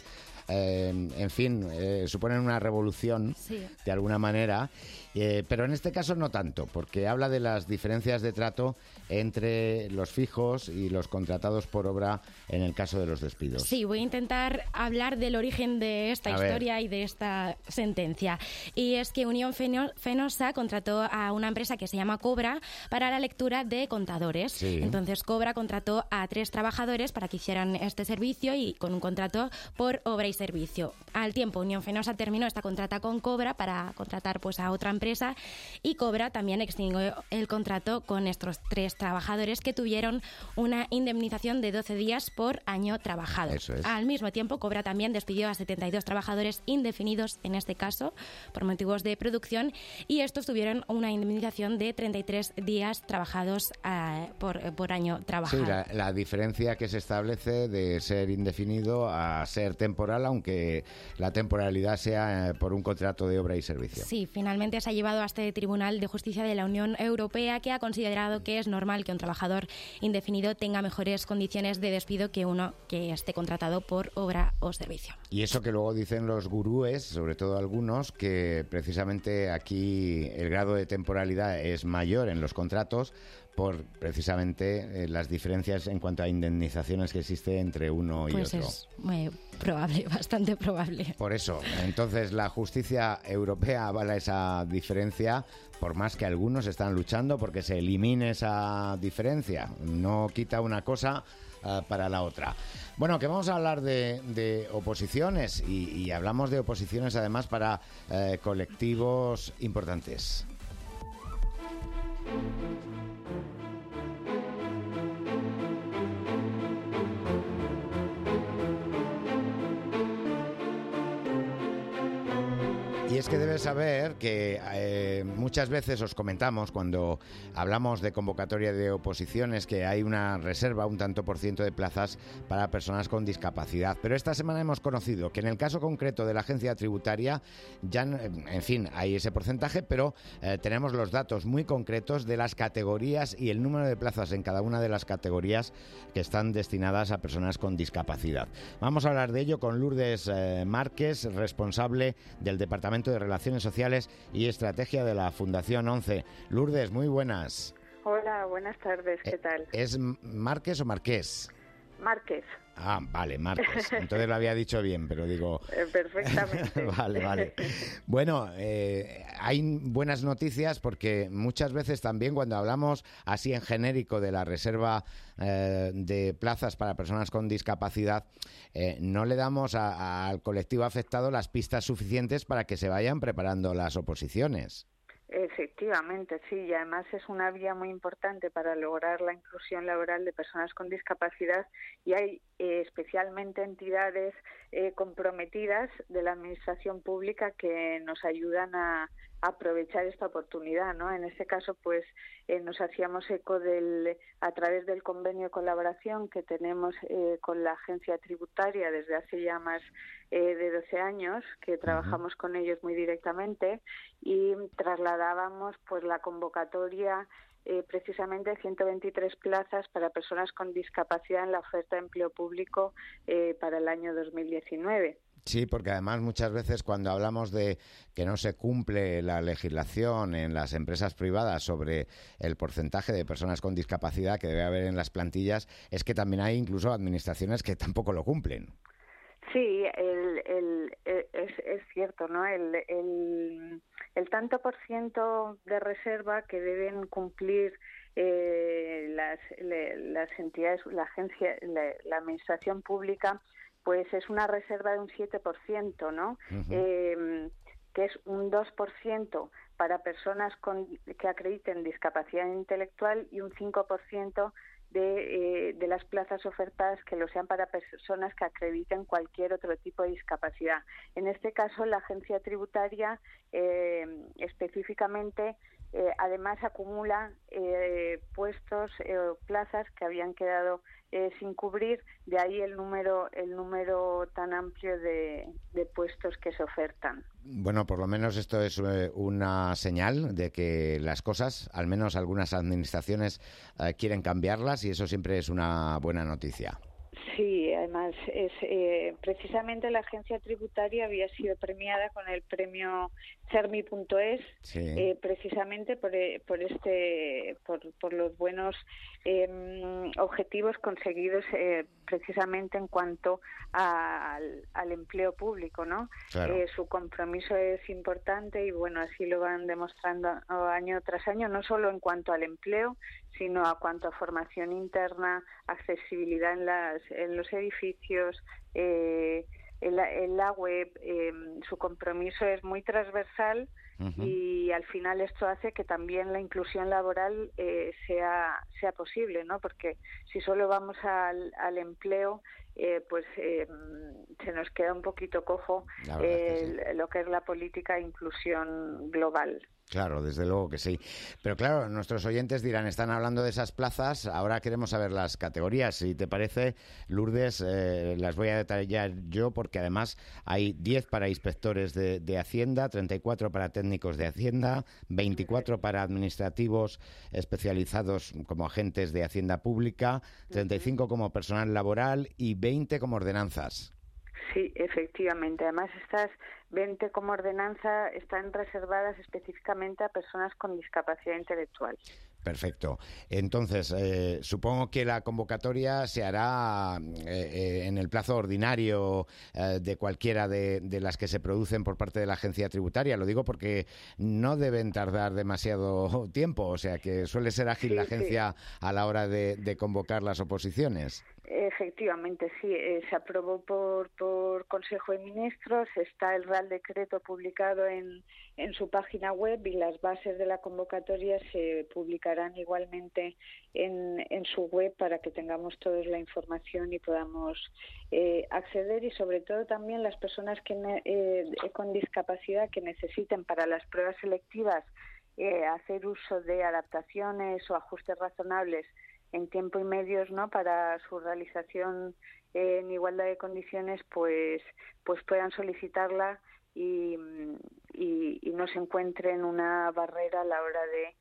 en fin, suponen una revolución, sí, de alguna manera, pero en este caso no tanto, porque habla de las diferencias de trato entre los fijos y los contratados por obra en el caso de los despidos. Sí, voy a intentar hablar del origen de esta historia y de esta sentencia. Y es que Unión Fenosa contrató a una empresa que se llama Cobra para la lectura de contadores. Sí. Entonces Cobra contrató a 3 trabajadores para que hicieran este servicio, y con un contrato por obra y servicio. Al tiempo, Unión Fenosa terminó esta contrata con Cobra para contratar pues a otra empresa, y Cobra también extinguió el contrato con estos 3 trabajadores, que tuvieron una indemnización de 12 días por año trabajado. Eso es. Al mismo tiempo, Cobra también despidió a 72 trabajadores indefinidos, en este caso, por motivos de producción, y estos tuvieron una indemnización de 33 días trabajados por año trabajado. Sí, la diferencia que se establece de ser indefinido a ser temporal, aunque la temporalidad sea por un contrato de obra y servicio. Sí, finalmente se ha llevado a este Tribunal de Justicia de la Unión Europea, que ha considerado que es normal que un trabajador indefinido tenga mejores condiciones de despido que uno que esté contratado por obra o servicio. Y eso que luego dicen los gurúes, sobre todo algunos, que precisamente aquí el grado de temporalidad es mayor en los contratos por precisamente las diferencias en cuanto a indemnizaciones que existe entre uno y pues otro. Es muy probable, bastante probable. Por eso, entonces la justicia europea avala esa diferencia, por más que algunos están luchando porque se elimine esa diferencia. No quita una cosa para la otra. Bueno, que vamos a hablar de oposiciones, y hablamos de oposiciones además para colectivos importantes. Y es que debes saber que muchas veces os comentamos, cuando hablamos de convocatoria de oposiciones, que hay una reserva, un tanto por ciento de plazas para personas con discapacidad. Pero esta semana hemos conocido que en el caso concreto de la agencia tributaria, ya, en fin, hay ese porcentaje, pero tenemos los datos muy concretos de las categorías y el número de plazas en cada una de las categorías que están destinadas a personas con discapacidad. Vamos a hablar de ello con Lourdes Márquez, responsable del Departamento de Relaciones Sociales y Estrategia de la Fundación 11. Lourdes, muy buenas. Hola, buenas tardes, ¿qué tal? ¿Es Márquez o Marqués? Márquez. Ah, vale, Márquez. Entonces lo había dicho bien, pero digo... Perfectamente. Vale. Bueno, hay buenas noticias porque muchas veces también cuando hablamos así en genérico de la reserva de plazas para personas con discapacidad, no le damos al colectivo afectado las pistas suficientes para que se vayan preparando las oposiciones. Efectivamente, sí, y además es una vía muy importante para lograr la inclusión laboral de personas con discapacidad y hay especialmente entidades comprometidas de la administración pública que nos ayudan a aprovechar esta oportunidad, ¿no? En este caso, pues nos hacíamos eco a través del convenio de colaboración que tenemos con la agencia tributaria desde hace ya más de 12 años, que trabajamos con ellos muy directamente y trasladábamos pues la convocatoria precisamente 123 plazas para personas con discapacidad en la oferta de empleo público para el año 2019. Sí, porque además muchas veces cuando hablamos de que no se cumple la legislación en las empresas privadas sobre el porcentaje de personas con discapacidad que debe haber en las plantillas, es que también hay incluso administraciones que tampoco lo cumplen. Sí, es cierto, ¿no? El tanto por ciento de reserva que deben cumplir las entidades, la agencia, la administración pública, pues es una reserva de un 7%, ¿no? Uh-huh. Que es un 2% para personas que acrediten discapacidad intelectual y un 5% de las plazas ofertadas que lo sean para personas que acrediten cualquier otro tipo de discapacidad. En este caso, la agencia tributaria específicamente además acumula puestos o plazas que habían quedado sin cubrir, de ahí el número tan amplio de puestos que se ofertan. Bueno, por lo menos esto es una señal de que las cosas, al menos algunas administraciones, quieren cambiarlas y eso siempre es una buena noticia. Sí, además es precisamente la agencia tributaria había sido premiada con el premio Cermi.es, sí. Precisamente por los buenos objetivos conseguidos precisamente en cuanto al empleo público, ¿no? Claro. Su compromiso es importante y bueno, así lo van demostrando año tras año, no solo en cuanto al empleo, sino a cuanto a formación interna, accesibilidad en los edificios, en la web. Su compromiso es muy transversal. Uh-huh. Y al final esto hace que también la inclusión laboral sea posible, ¿no? Porque si solo vamos al empleo, pues se nos queda un poquito cojo lo que es la política de inclusión global. Claro, desde luego que sí. Pero claro, nuestros oyentes dirán, están hablando de esas plazas, ahora queremos saber las categorías. Si te parece, Lourdes, las voy a detallar yo porque además hay 10 para inspectores de Hacienda, 34 para técnicos de Hacienda, 24 para administrativos especializados como agentes de Hacienda Pública, 35 como personal laboral y 20 como ordenanzas. Sí, efectivamente. Además, estas 20 como ordenanza están reservadas específicamente a personas con discapacidad intelectual. Perfecto. Entonces, supongo que la convocatoria se hará en el plazo ordinario de cualquiera de las que se producen por parte de la agencia tributaria. Lo digo porque no deben tardar demasiado tiempo, o sea que suele ser ágil la agencia a la hora de convocar las oposiciones. Efectivamente, sí. Se aprobó por Consejo de Ministros, está el Real Decreto publicado en su página web y las bases de la convocatoria se publicarán igualmente en su web para que tengamos todos la información y podamos acceder, y sobre todo también las personas con discapacidad que necesiten para las pruebas selectivas hacer uso de adaptaciones o ajustes razonables en tiempo y medios, ¿no?, para su realización en igualdad de condiciones, pues puedan solicitarla y no se encuentren una barrera a la hora de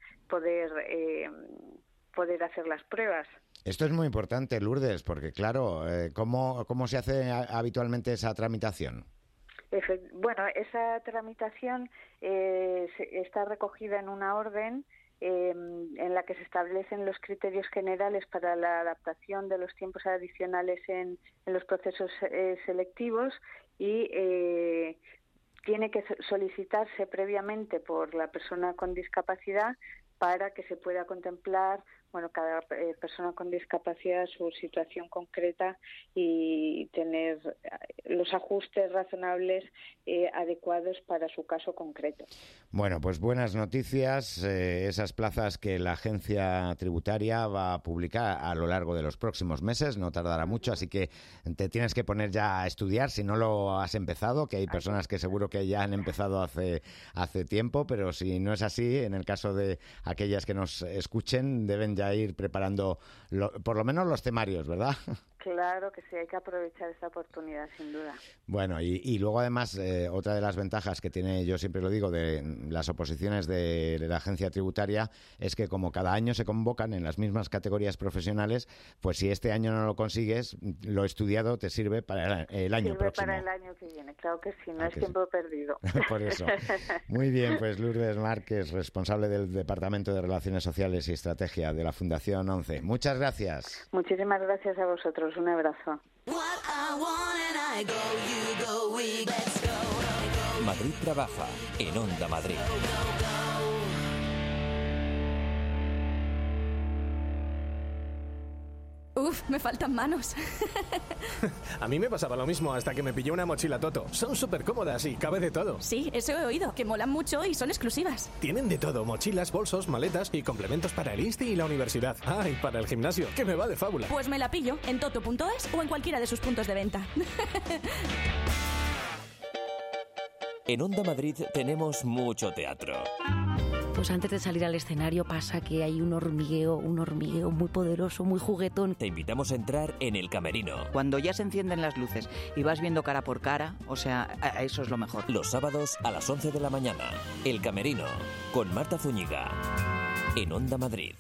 poder hacer las pruebas. Esto es muy importante, Lourdes, porque claro, ¿cómo se hace habitualmente esa tramitación? Bueno, esa tramitación está recogida en una orden en la que se establecen los criterios generales para la adaptación de los tiempos adicionales en los procesos selectivos y tiene que solicitarse previamente por la persona con discapacidad para que se pueda contemplar, cada persona con discapacidad, su situación concreta y tener los ajustes razonables adecuados para su caso concreto. Bueno, pues buenas noticias, esas plazas que la agencia tributaria va a publicar a lo largo de los próximos meses, no tardará mucho, así que te tienes que poner ya a estudiar si no lo has empezado, que hay personas que seguro que ya han empezado hace tiempo, pero si no es así, en el caso de aquellas que nos escuchen, deben ya ir preparando por lo menos los temarios, ¿verdad? Claro que sí, hay que aprovechar esta oportunidad, sin duda. Bueno, y luego además, otra de las ventajas que tiene, yo siempre lo digo, de las oposiciones de la agencia tributaria es que como cada año se convocan en las mismas categorías profesionales, pues si este año no lo consigues, lo estudiado te sirve para el año próximo. Para el año que viene, claro que sí, no es tiempo perdido. Por eso. Muy bien, pues Lourdes Márquez, responsable del Departamento de Relaciones Sociales y Estrategia de la Fundación 11. Muchas gracias. Muchísimas gracias a vosotros. Un abrazo. Madrid trabaja en Onda Madrid. Uf, me faltan manos. A mí me pasaba lo mismo hasta que me pillé una mochila Toto. Son súper cómodas y cabe de todo. Sí, eso he oído, que molan mucho y son exclusivas. Tienen de todo, mochilas, bolsos, maletas y complementos para el Insti y la universidad. Ah, y para el gimnasio, que me va de fábula. Pues me la pillo en toto.es o en cualquiera de sus puntos de venta. En Onda Madrid tenemos mucho teatro. Pues antes de salir al escenario pasa que hay un hormigueo muy poderoso, muy juguetón. Te invitamos a entrar en El Camerino. Cuando ya se encienden las luces y vas viendo cara por cara, o sea, eso es lo mejor. Los sábados a las 11 de la mañana. El Camerino, con Marta Zúñiga. En Onda Madrid.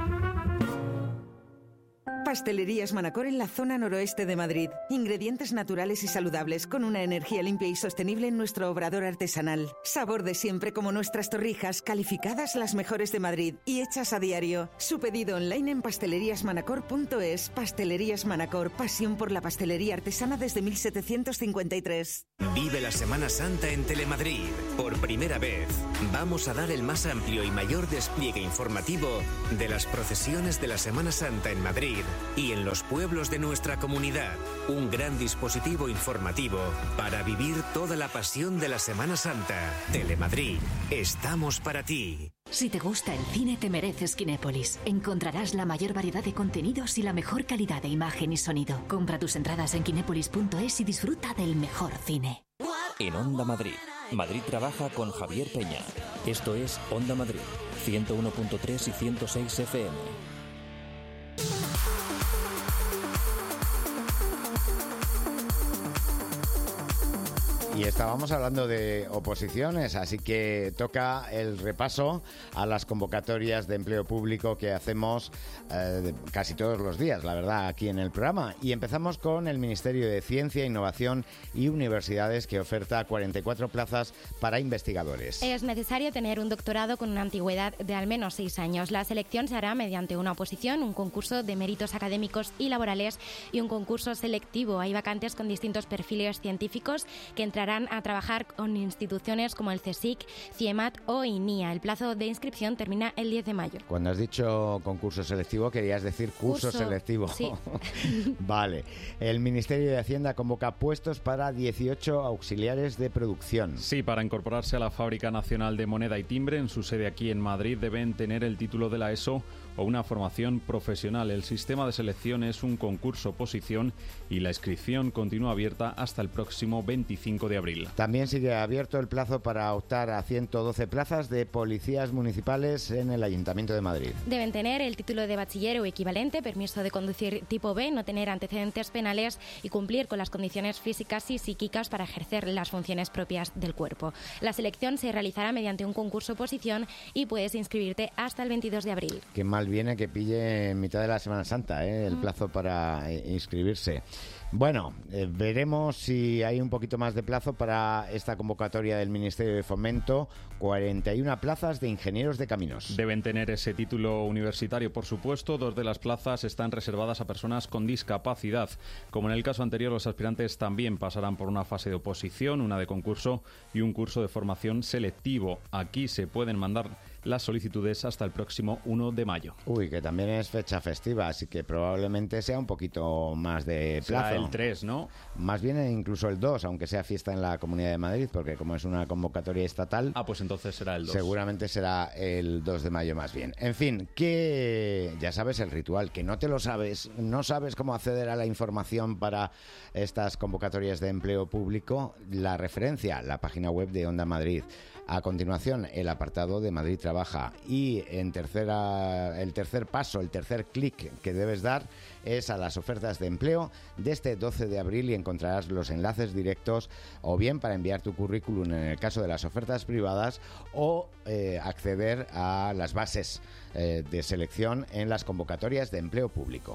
Pastelerías Manacor en la zona noroeste de Madrid. Ingredientes naturales y saludables con una energía limpia y sostenible en nuestro obrador artesanal. Sabor de siempre como nuestras torrijas, calificadas las mejores de Madrid y hechas a diario. Su pedido online en pasteleriasmanacor.es. Pastelerías Manacor, pasión por la pastelería artesana desde 1753. Vive la Semana Santa en Telemadrid. Por primera vez, vamos a dar el más amplio y mayor despliegue informativo de las procesiones de la Semana Santa en Madrid y en los pueblos de nuestra comunidad. Un gran dispositivo informativo para vivir toda la pasión de la Semana Santa. Telemadrid, estamos para ti. Si te gusta el cine, te mereces Kinépolis. Encontrarás la mayor variedad de contenidos y la mejor calidad de imagen y sonido. Compra tus entradas en kinépolis.es y disfruta del mejor cine. En Onda Madrid. Madrid trabaja con Javier Peña. Esto es Onda Madrid, 101.3 y 106 FM. Y estábamos hablando de oposiciones, así que toca el repaso a las convocatorias de empleo público que hacemos casi todos los días, la verdad, aquí en el programa. Y empezamos con el Ministerio de Ciencia, Innovación y Universidades, que oferta 44 plazas para investigadores. Es necesario tener un doctorado con una antigüedad de al menos 6 años. La selección se hará mediante una oposición, un concurso de méritos académicos y laborales y un concurso selectivo. Hay vacantes con distintos perfiles científicos que entrarán a trabajar con instituciones como el CSIC, CIEMAT o INIA. El plazo de inscripción termina el 10 de mayo. Cuando has dicho concurso selectivo, querías decir curso selectivo. Sí. Vale. El Ministerio de Hacienda convoca puestos para 18 auxiliares de producción. Sí, para incorporarse a la Fábrica Nacional de Moneda y Timbre, en su sede aquí en Madrid, deben tener el título de la ESO o una formación profesional. El sistema de selección es un concurso-oposición y la inscripción continúa abierta hasta el próximo 25 de abril. También sigue abierto el plazo para optar a 112 plazas de policías municipales en el Ayuntamiento de Madrid. Deben tener el título de bachiller o equivalente, permiso de conducir tipo B, no tener antecedentes penales y cumplir con las condiciones físicas y psíquicas para ejercer las funciones propias del cuerpo. La selección se realizará mediante un concurso-oposición y puedes inscribirte hasta el 22 de abril. Qué mal viene que pille en mitad de la Semana Santa, el plazo para inscribirse. Bueno, veremos si hay un poquito más de plazo para esta convocatoria del Ministerio de Fomento. 41 plazas de ingenieros de caminos. Deben tener ese título universitario, por supuesto. 2 de las plazas están reservadas a personas con discapacidad. Como en el caso anterior, los aspirantes también pasarán por una fase de oposición, una de concurso y un curso de formación selectivo. Aquí se pueden mandar las solicitudes hasta el próximo 1 de mayo. Uy, que también es fecha festiva, así que probablemente sea un poquito más de plazo. Será el 3, ¿no? Más bien incluso el 2, aunque sea fiesta en la Comunidad de Madrid, porque como es una convocatoria estatal... Ah, pues entonces será el 2. Seguramente será el 2 de mayo más bien. En fin, que ya sabes el ritual, que no te lo sabes, no sabes cómo acceder a la información para estas convocatorias de empleo público, la referencia, la página web de Onda Madrid. A continuación, el apartado de Madrid Trabaja. Y el tercer paso, el tercer clic que debes dar es a las ofertas de empleo de este 12 de abril y encontrarás los enlaces directos o bien para enviar tu currículum en el caso de las ofertas privadas o acceder a las bases de selección en las convocatorias de empleo público.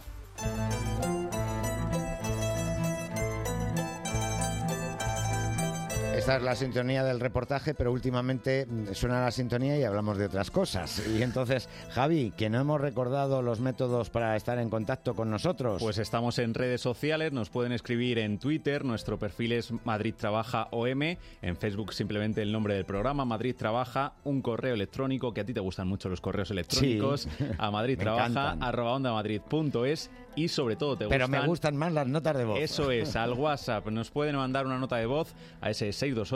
Esta es la sintonía del reportaje, pero últimamente suena la sintonía y hablamos de otras cosas. Y entonces, Javi, que no hemos recordado los métodos para estar en contacto con nosotros. Pues estamos en redes sociales, nos pueden escribir en Twitter, nuestro perfil es Madrid Trabaja OM, en Facebook simplemente el nombre del programa, Madrid Trabaja, un correo electrónico, que a ti te gustan mucho los correos electrónicos, sí, a madridtrabaja@ondamadrid.es y sobre todo te gustan... Pero me gustan más las notas de voz. Eso es, al WhatsApp, nos pueden mandar una nota de voz a ese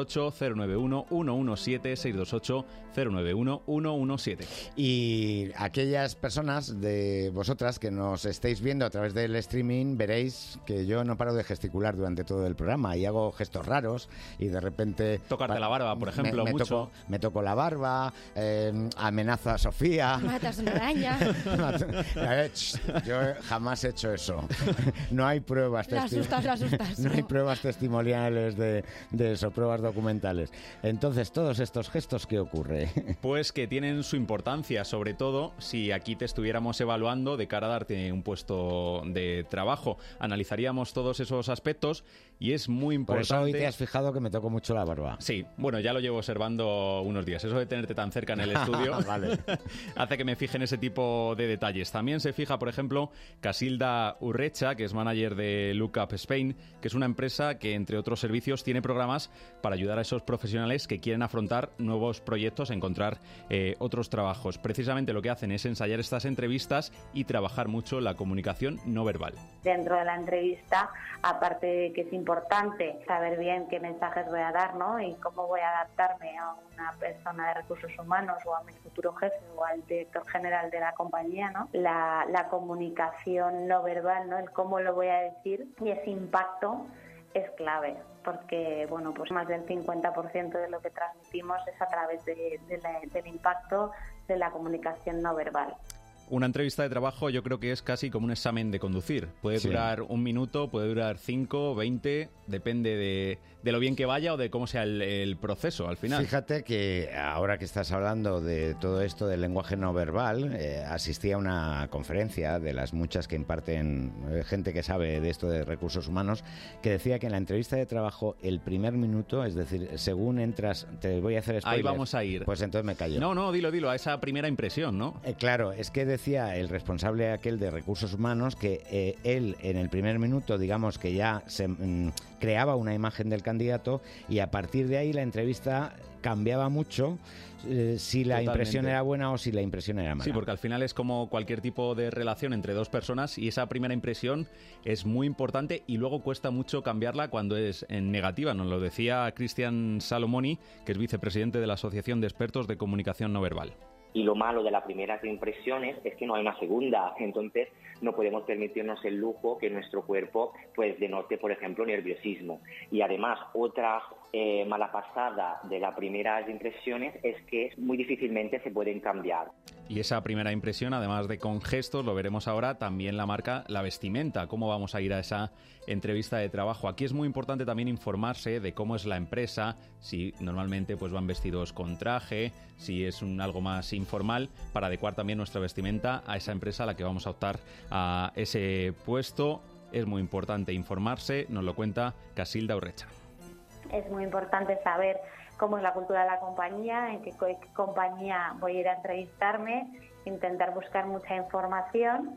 628-091-117, 628-091-117. Y aquellas personas de vosotras que nos estéis viendo a través del streaming, veréis que yo no paro de gesticular durante todo el programa y hago gestos raros y de repente... Tocarte la barba, por ejemplo, mucho. Me toco la barba, amenazo a Sofía. Matas una araña. Yo jamás he hecho eso. No hay pruebas testimoniales. No hay pruebas testimoniales de eso, pruebas documentales. Entonces, todos estos gestos, ¿qué ocurre? Pues que tienen su importancia, sobre todo si aquí te estuviéramos evaluando de cara a darte un puesto de trabajo. Analizaríamos todos esos aspectos y es muy importante... Por eso hoy te has fijado que me toco mucho la barba. Sí, bueno, ya lo llevo observando unos días. Eso de tenerte tan cerca en el estudio vale. hace que me fije en ese tipo de detalles. También se fija, por ejemplo, Casilda Urrecha, que es manager de Lookup Spain, que es una empresa que, entre otros servicios, tiene programas para ayudar a esos profesionales que quieren afrontar nuevos proyectos, encontrar otros trabajos. Precisamente lo que hacen es ensayar estas entrevistas y trabajar mucho la comunicación no verbal. Dentro de la entrevista, aparte de que es importante saber bien qué mensajes voy a dar, ¿no? Y cómo voy a adaptarme a una persona de recursos humanos o a mi futuro jefe o al director general de la compañía, ¿no? La comunicación no verbal, ¿no? El cómo lo voy a decir y ese impacto es clave, porque bueno, pues más del 50% de lo que transmitimos es a través del impacto de la comunicación no verbal. Una entrevista de trabajo yo creo que es casi como un examen de conducir. Puede durar 1 minuto, puede durar 5, 20, depende de lo bien que vaya o de cómo sea el proceso al final. Fíjate que ahora que estás hablando de todo esto del lenguaje no verbal, asistí a una conferencia de las muchas que imparten gente que sabe de esto de recursos humanos, que decía que en la entrevista de trabajo el primer minuto, es decir, según entras, te voy a hacer spoiler. Ahí vamos a ir. Pues entonces me callo. No, dilo, a esa primera impresión, ¿no? Claro, es que decía el responsable aquel de recursos humanos que él en el primer minuto, digamos que ya se creaba una imagen del candidato y a partir de ahí la entrevista cambiaba mucho si la impresión era buena o si la impresión era mala. Sí, porque al final es como cualquier tipo de relación entre dos personas y esa primera impresión es muy importante y luego cuesta mucho cambiarla cuando es en negativa. Nos lo decía Cristian Salomoni, que es vicepresidente de la Asociación de Expertos de Comunicación No Verbal. Y lo malo de las primeras impresiones es que no hay una segunda, entonces no podemos permitirnos el lujo que nuestro cuerpo pues denote, por ejemplo, nerviosismo. Y además, otra mala pasada de las primeras impresiones es que muy difícilmente se pueden cambiar. Y esa primera impresión, además de con gestos, lo veremos ahora, también la marca la vestimenta, cómo vamos a ir a esa entrevista de trabajo. Aquí es muy importante también informarse de cómo es la empresa, si normalmente pues van vestidos con traje, si es algo más informal, para adecuar también nuestra vestimenta a esa empresa a la que vamos a optar a ese puesto. es muy importante informarse, nos lo cuenta Casilda Urrecha. Es muy importante saber cómo es la cultura de la compañía, en qué compañía voy a ir a entrevistarme, intentar buscar mucha información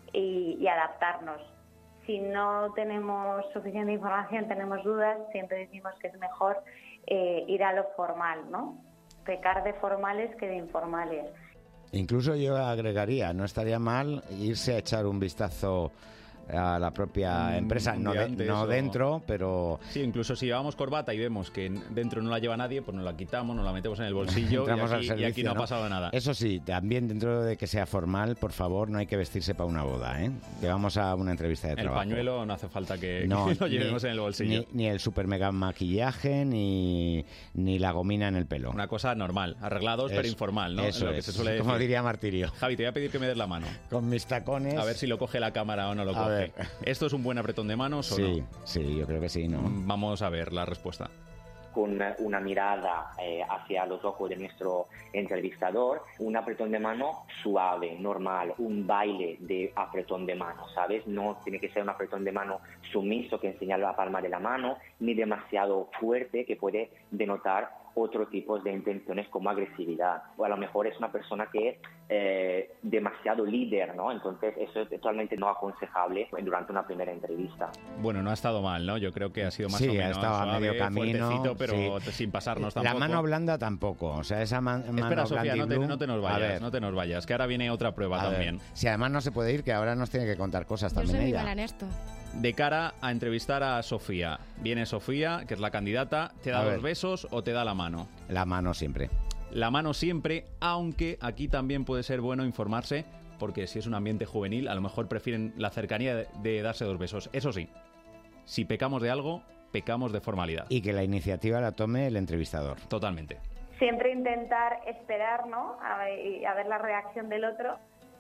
y adaptarnos. Si no tenemos suficiente información, tenemos dudas, siempre decimos que es mejor ir a lo formal, ¿no? Pecar de formales que de informales. Incluso yo agregaría, no estaría mal irse a echar un vistazo a la propia empresa, no dentro, pero... Sí, incluso si llevamos corbata y vemos que dentro no la lleva nadie, pues nos la quitamos, nos la metemos en el bolsillo y aquí no ha pasado nada. Eso sí, también dentro de que sea formal, por favor, no hay que vestirse para una boda, ¿eh? Que vamos a una entrevista de trabajo. El pañuelo no hace falta que lo llevemos en el bolsillo. Ni el super mega maquillaje, ni la gomina en el pelo. Una cosa normal, arreglados pero informal, ¿no? Eso es, que se suele decir. Como diría Martirio. Javi, te voy a pedir que me des la mano. Con mis tacones. A ver si lo coge la cámara o no lo coge. ¿Esto es un buen apretón de manos o no? Sí, yo creo que sí, ¿no? Vamos a ver la respuesta. Con una mirada hacia los ojos de nuestro entrevistador, un apretón de mano suave, normal, un baile de apretón de mano, ¿sabes? No tiene que ser un apretón de mano sumiso que enseña la palma de la mano, ni demasiado fuerte que puede denotar otro tipo de intenciones como agresividad. O a lo mejor es una persona que es demasiado líder, ¿no? Entonces eso es totalmente no aconsejable durante una primera entrevista. Bueno, no ha estado mal, ¿no? Yo creo que ha sido más o menos ha estado suave, a medio camino, pero sin pasarnos tampoco. La mano blanda tampoco, o sea, esa mano Espera, Sofía, no te nos vayas, ver. no te nos vayas, que ahora viene otra prueba también. Si además no se puede ir, que ahora nos tiene que contar cosas también ella. Yo soy muy mala en esto. De cara a entrevistar a Sofía. Viene Sofía, que es la candidata, ¿te da los besos o te da la mano? La mano siempre. La mano siempre, aunque aquí también puede ser bueno informarse, porque si es un ambiente juvenil, a lo mejor prefieren la cercanía de darse 2 besos. Eso sí, si pecamos de algo, pecamos de formalidad. Y que la iniciativa la tome el entrevistador. Totalmente. Siempre intentar esperar, ¿no? A ver la reacción del otro.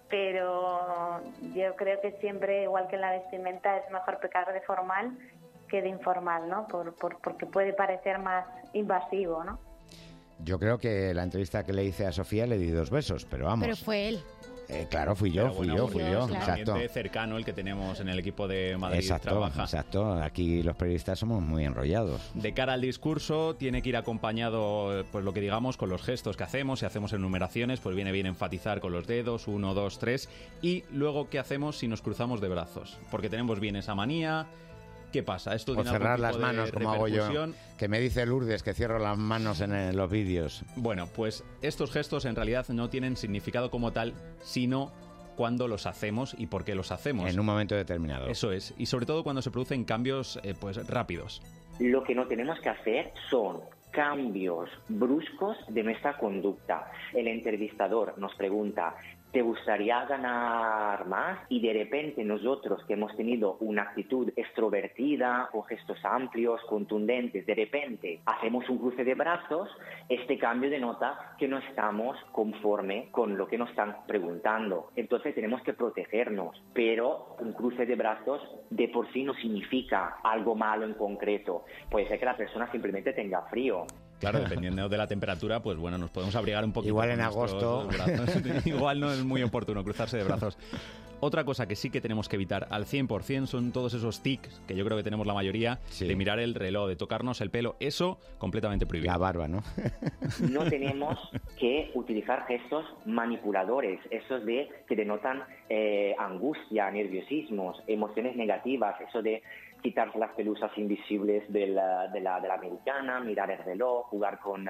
Pero yo creo que siempre, igual que en la vestimenta, es mejor pecar de formal que de informal, ¿no? Porque puede parecer más invasivo, ¿no? Yo creo que la entrevista que le hice a Sofía le di 2 besos, pero vamos. Pero fue él. Claro, fui yo, claro. Exacto. Un ambiente cercano el que tenemos en el equipo de Madrid. Exacto. Aquí los periodistas somos muy enrollados. De cara al discurso tiene que ir acompañado, pues lo que digamos, con los gestos que hacemos. Si hacemos enumeraciones, pues viene bien enfatizar con los dedos, 1, 2, 3. Y luego, ¿qué hacemos si nos cruzamos de brazos? Porque tenemos bien esa manía. ¿Qué pasa? ¿Esto o cerrar las manos, como hago yo, que me dice Lourdes que cierro las manos en los vídeos. Bueno, pues estos gestos en realidad no tienen significado como tal, sino cuándo los hacemos y por qué los hacemos. En un momento determinado. Eso es, y sobre todo cuando se producen cambios pues rápidos. Lo que no tenemos que hacer son cambios bruscos de nuestra conducta. El entrevistador nos pregunta: ¿te gustaría ganar más? Y de repente nosotros, que hemos tenido una actitud extrovertida, con gestos amplios, contundentes, de repente hacemos un cruce de brazos, este cambio denota que no estamos conforme con lo que nos están preguntando. Entonces tenemos que protegernos, pero un cruce de brazos de por sí no significa algo malo en concreto. Puede ser que la persona simplemente tenga frío. Claro, dependiendo de la temperatura, pues bueno, nos podemos abrigar un poquito. Igual en agosto. Igual no es muy oportuno cruzarse de brazos. Otra cosa que sí que tenemos que evitar al 100% son todos esos tics, que yo creo que tenemos la mayoría, de mirar el reloj, de tocarnos el pelo. Eso, completamente prohibido. La barba, ¿no? No tenemos que utilizar gestos manipuladores, esos que denotan angustia, nerviosismos, emociones negativas, eso de quitarse las pelusas invisibles de la americana, mirar el reloj, jugar con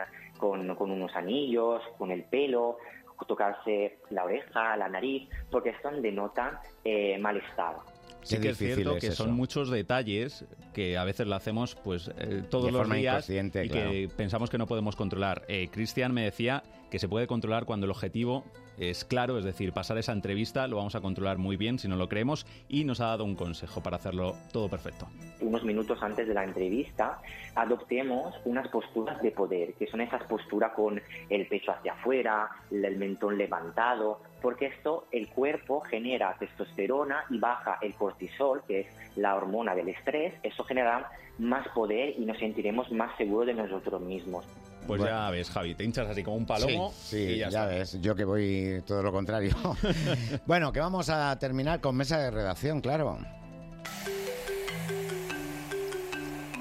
unos anillos, con el pelo, tocarse la oreja, la nariz, porque esto denota malestar. Sí que es cierto que son muchos detalles que a veces lo hacemos pues todos los días y que pensamos que no podemos controlar. Cristian me decía que se puede controlar cuando el objetivo es claro, es decir, pasar esa entrevista lo vamos a controlar muy bien si no lo creemos, y nos ha dado un consejo para hacerlo todo perfecto. Unos minutos antes de la entrevista adoptemos unas posturas de poder, que son esas posturas con el pecho hacia afuera, el mentón levantado, porque esto, el cuerpo genera testosterona y baja el cortisol, que es la hormona del estrés. Eso genera más poder y nos sentiremos más seguros de nosotros mismos. Pues bueno, ya ves, Javi, te hinchas así como un palomo. Sí, y ya ves, yo que voy todo lo contrario. Bueno, que vamos a terminar con mesa de redacción, claro.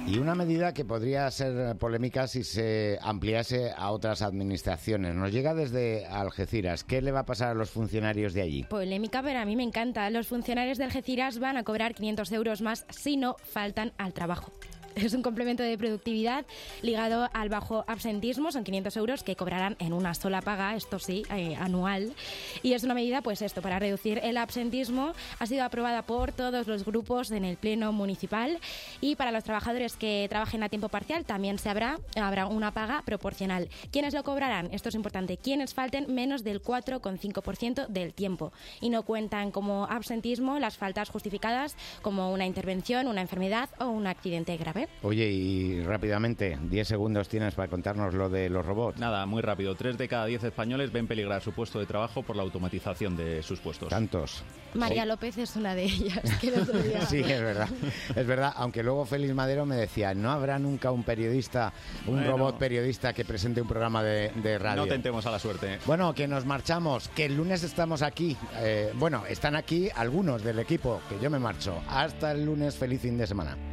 Y una medida que podría ser polémica si se ampliase a otras administraciones. Nos llega desde Algeciras. ¿Qué le va a pasar a los funcionarios de allí? Polémica, pero a mí me encanta. Los funcionarios de Algeciras van a cobrar 500 euros más si no faltan al trabajo. Es un complemento de productividad ligado al bajo absentismo. Son 500 euros que cobrarán en una sola paga, esto sí, anual. Y es una medida, pues esto, para reducir el absentismo. Ha sido aprobada por todos los grupos en el Pleno Municipal. Y para los trabajadores que trabajen a tiempo parcial también habrá una paga proporcional. ¿Quiénes lo cobrarán? Esto es importante. Quienes falten menos del 4,5% del tiempo. Y no cuentan como absentismo las faltas justificadas como una intervención, una enfermedad o un accidente grave. Oye, y rápidamente, 10 segundos tienes para contarnos lo de los robots. Nada, muy rápido. 3 de cada 10 españoles ven peligrar su puesto de trabajo por la automatización de sus puestos. ¿Tantos? María López es una de ellas. Que el otro día... Sí, es verdad. Es verdad, aunque luego Félix Madero me decía, no habrá nunca un periodista, robot periodista que presente un programa de radio. No tentemos a la suerte. Bueno, que nos marchamos, que el lunes estamos aquí. Están aquí algunos del equipo, que yo me marcho. Hasta el lunes, feliz fin de semana.